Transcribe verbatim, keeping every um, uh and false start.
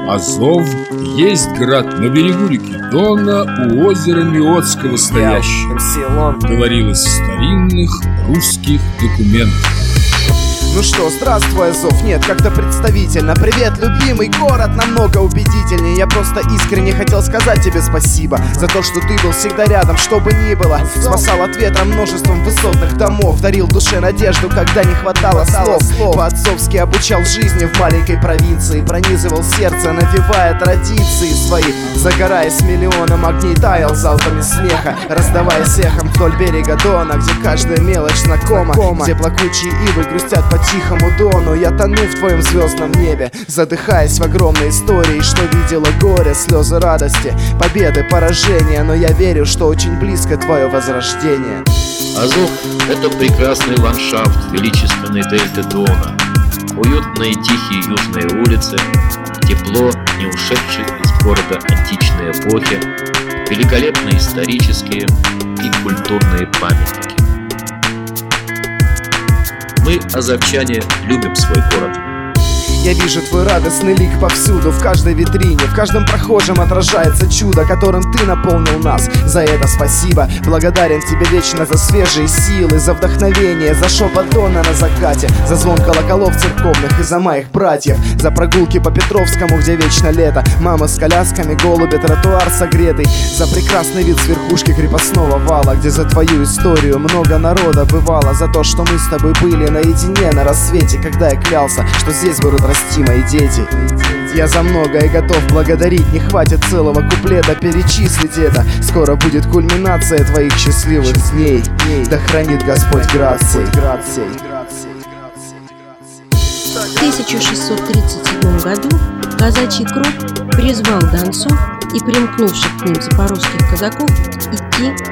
Азов есть град на берегу реки Дона, у озера Миотского стоящий, говорилось в старинных русских документах. Ну что, здравствуй, Азов, нет, как-то представительно. Привет, любимый город, намного убедительнее. Я просто искренне хотел сказать тебе спасибо за то, что ты был всегда рядом, что бы ни было. Спасал от ветра множеством высотных домов, дарил душе надежду, когда не хватало слов. По-отцовски обучал жизни в маленькой провинции, пронизывал сердце, навевая традиции свои. Загораясь миллионом огней, таял залпами смеха, раздаваясь эхом вдоль берега Дона, где каждая мелочь знакома, где плакучие ивы грустят по тихому дону. Я тону в твоем звездном небе, задыхаясь в огромной истории, что видела горе, слезы радости, победы, поражения. Но я верю, что очень близко твое возрождение. Азов — это прекрасный ландшафт величественной дельты Дона, уютные тихие южные улицы, тепло, не ушедшей из города античной эпохи, великолепные исторические и культурные памятники. Мы, азовчане, любим свой город. Я вижу твой радостный лик повсюду, в каждой витрине, в каждом прохожем отражается чудо, которым ты наполнил нас. За это спасибо, благодарен тебе вечно за свежие силы, за вдохновение, за шепот Дона на закате, за звон колоколов церковных и за моих братьев, за прогулки по Петровскому, где вечно лето, мама с колясками, голуби, тротуар согретый, за прекрасный вид с верхушки крепостного вала, где за твою историю много народа бывало, за то, что мы с тобой были наедине на рассвете, когда я клялся, что здесь будут расти мои дети. Я за многое готов благодарить, не хватит целого куплета перечислить это. Скоро будет кульминация твоих счастливых дней. Да хранит Господь град сей. В тысяча шестьсот тридцать седьмом году казачий круг призвал донцов и примкнувших к ним запорожских казаков идти